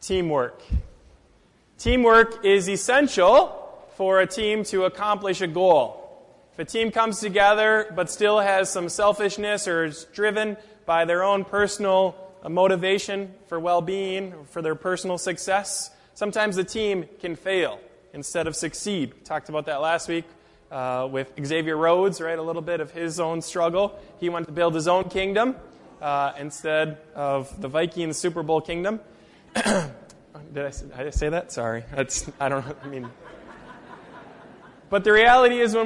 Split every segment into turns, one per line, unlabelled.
Teamwork. Teamwork is essential for a team to accomplish a goal. If a team comes together but still has some selfishness or is driven by their own personal motivation for well-being, or for their personal success, sometimes the team can fail instead of succeed. We talked about that last week with Xavier Rhodes, right? A little bit of his own struggle. He wanted to build his own kingdom instead of the Vikings Super Bowl kingdom. Did I say that? Sorry. But the reality is when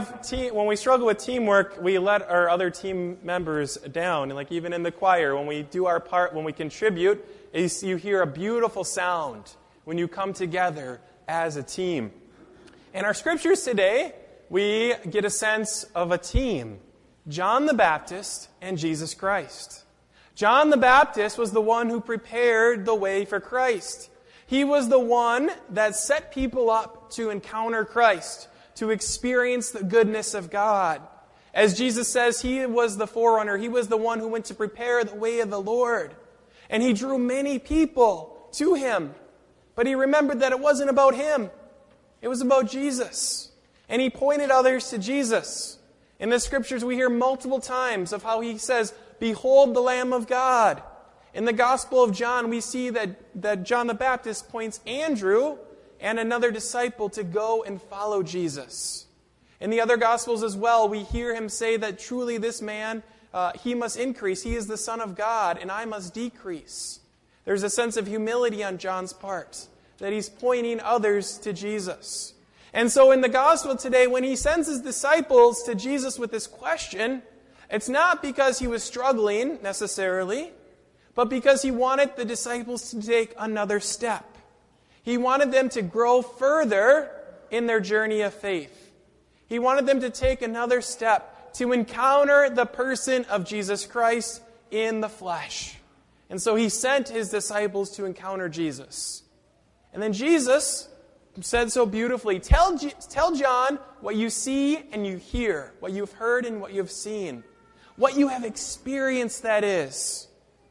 we struggle with teamwork, we let our other team members down. And like even in the choir, when we do our part, when we contribute, you hear a beautiful sound when you come together as a team. In our scriptures today, we get a sense of a team. John the Baptist and Jesus Christ. John the Baptist was the one who prepared the way for Christ. He was the one that set people up to encounter Christ, to experience the goodness of God. As Jesus says, he was the forerunner. He was the one who went to prepare the way of the Lord. And he drew many people to him. But he remembered that it wasn't about him. It was about Jesus. And he pointed others to Jesus. In the scriptures, we hear multiple times of how he says, "Behold the Lamb of God." In the Gospel of John, we see that John the Baptist points Andrew and another disciple to go and follow Jesus. In the other Gospels as well, we hear him say that truly this man, he must increase. He is the Son of God, and I must decrease. There's a sense of humility on John's part, that he's pointing others to Jesus. And so in the Gospel today, when he sends his disciples to Jesus with this question, it's not because he was struggling necessarily, but because he wanted the disciples to take another step. He wanted them to grow further in their journey of faith. He wanted them to take another step to encounter the person of Jesus Christ in the flesh. And so he sent his disciples to encounter Jesus. And then Jesus said so beautifully, tell John what you see and you hear, what you've heard and what you've seen, what you have experienced, that is.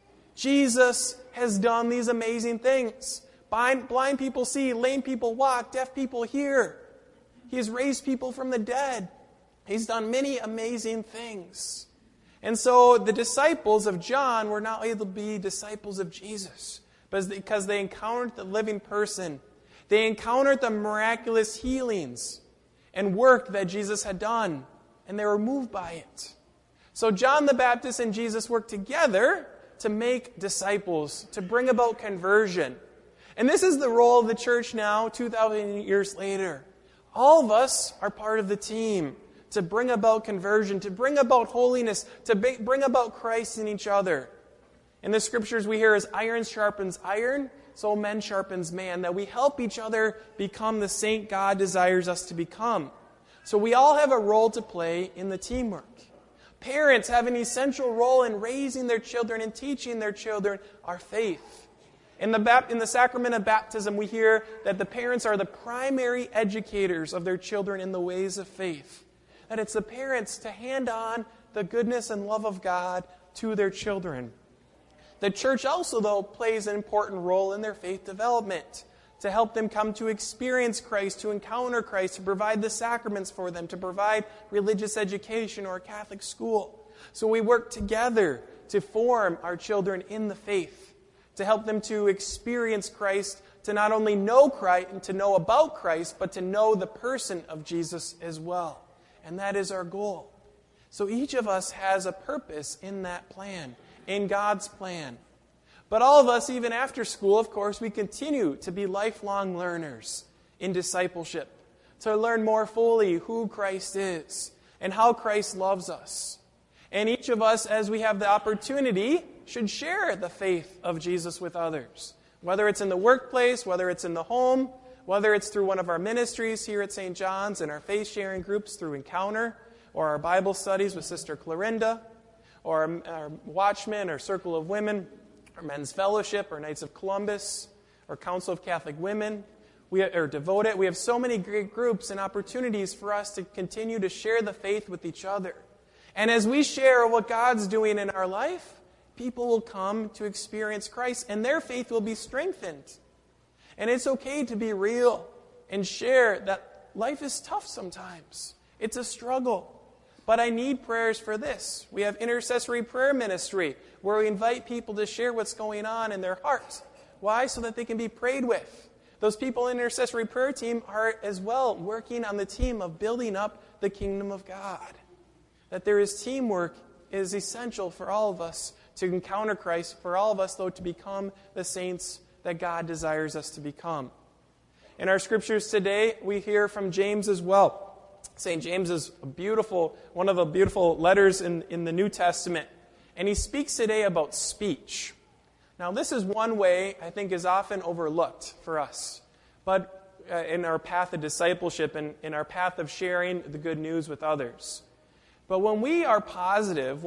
Jesus has done these amazing things. Blind people see, lame people walk, deaf people hear. He has raised people from the dead. He's done many amazing things. And so the disciples of John were not able to be disciples of Jesus because they encountered the living person. They encountered the miraculous healings and work that Jesus had done, and they were moved by it. So John the Baptist and Jesus worked together to make disciples, to bring about conversion. And this is the role of the church now, 2,000 years later. All of us are part of the team to bring about conversion, to bring about holiness, to bring about Christ in each other. In the scriptures we hear as iron sharpens iron, so man sharpens man, that we help each other become the saint God desires us to become. So we all have a role to play in the teamwork. Parents have an essential role in raising their children and teaching their children our faith. In the sacrament of baptism, we hear that the parents are the primary educators of their children in the ways of faith. That it's the parents to hand on the goodness and love of God to their children. The church also, though, plays an important role in their faith development to help them come to experience Christ, to encounter Christ, to provide the sacraments for them, to provide religious education or a Catholic school. So we work together to form our children in the faith, to help them to experience Christ, to not only know Christ and to know about Christ, but to know the person of Jesus as well. And that is our goal. So each of us has a purpose in that plan, in God's plan. But all of us, even after school, of course, we continue to be lifelong learners in discipleship, to learn more fully who Christ is and how Christ loves us. And each of us, as we have the opportunity, should share the faith of Jesus with others, whether it's in the workplace, whether it's in the home, whether it's through one of our ministries here at St. John's and our faith-sharing groups through Encounter, or our Bible studies with Sister Clorinda, or our Watchmen, or Circle of Women, or Men's Fellowship, or Knights of Columbus, or Council of Catholic Women, or Devoted. We have so many great groups and opportunities for us to continue to share the faith with each other. And as we share what God's doing in our life, people will come to experience Christ, and their faith will be strengthened. And it's okay to be real and share that life is tough sometimes. It's a struggle. But I need prayers for this. We have intercessory prayer ministry where we invite people to share what's going on in their hearts. Why? So that they can be prayed with. Those people in the intercessory prayer team are as well working on the team of building up the kingdom of God. That there is teamwork is essential for all of us to encounter Christ, for all of us, though, to become the saints that God desires us to become. In our scriptures today, we hear from James as well. St. James is one of the beautiful letters in the New Testament. And he speaks today about speech. Now, this is one way I think is often overlooked for us. But in our path of discipleship and in our path of sharing the good news with others. But when we are positive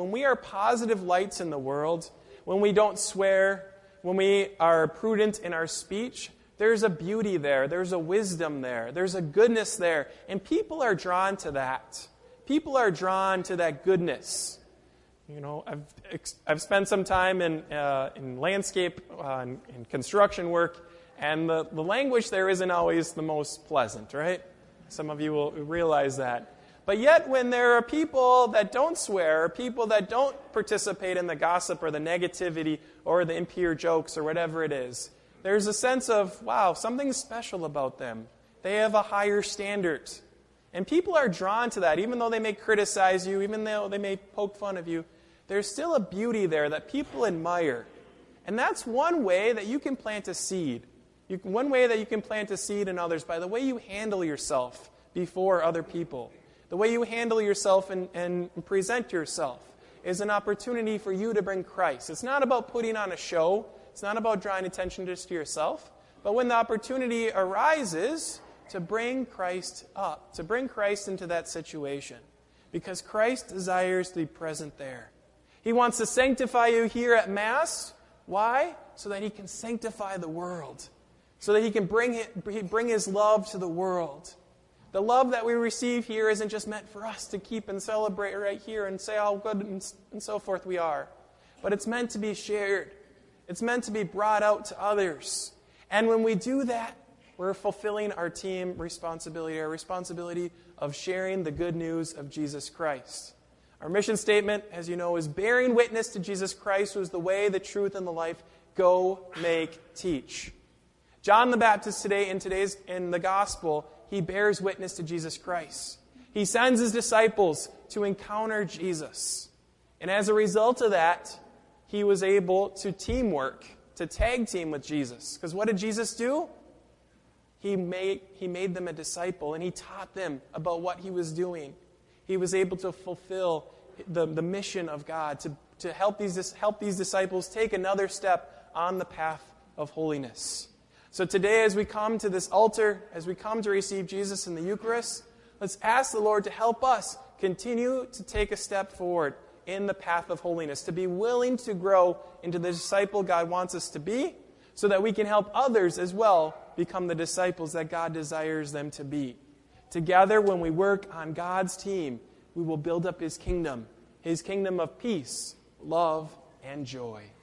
lights in the world, when we don't swear, when we are prudent in our speech, there's a beauty there, there's a wisdom there, there's a goodness there, and people are drawn to that. People are drawn to that goodness. You know, I've spent some time in landscape in construction work, and the language there isn't always the most pleasant, right? Some of you will realize that. But yet, when there are people that don't swear, or people that don't participate in the gossip or the negativity or the impure jokes or whatever it is, there's a sense of, wow, something's special about them. They have a higher standard. And people are drawn to that, even though they may criticize you, even though they may poke fun of you. There's still a beauty there that people admire. And that's one way that you can plant a seed. One way that you can plant a seed in others, by the way you handle yourself before other people. The way you handle yourself and present yourself is an opportunity for you to bring Christ. It's not about putting on a show. It's not about drawing attention just to yourself. But when the opportunity arises, to bring Christ up, to bring Christ into that situation. Because Christ desires to be present there. He wants to sanctify you here at Mass. Why? So that He can sanctify the world. So that He can bring His love to the world. The love that we receive here isn't just meant for us to keep and celebrate right here and say how good and so forth we are. But it's meant to be shared. It's meant to be brought out to others. And when we do that, we're fulfilling our team responsibility, our responsibility of sharing the good news of Jesus Christ. Our mission statement, as you know, is bearing witness to Jesus Christ, who is the way, the truth, and the life. Go, make, teach. John the Baptist today, in the Gospel, he bears witness to Jesus Christ. He sends his disciples to encounter Jesus. And as a result of that, he was able to teamwork, to tag team with Jesus. Because what did Jesus do? He made them a disciple, and he taught them about what he was doing. He was able to fulfill the mission of God, to help these disciples take another step on the path of holiness. So today, as we come to this altar, as we come to receive Jesus in the Eucharist, let's ask the Lord to help us continue to take a step forward in the path of holiness, to be willing to grow into the disciple God wants us to be, so that we can help others as well become the disciples that God desires them to be. Together, when we work on God's team, we will build up His kingdom of peace, love, and joy.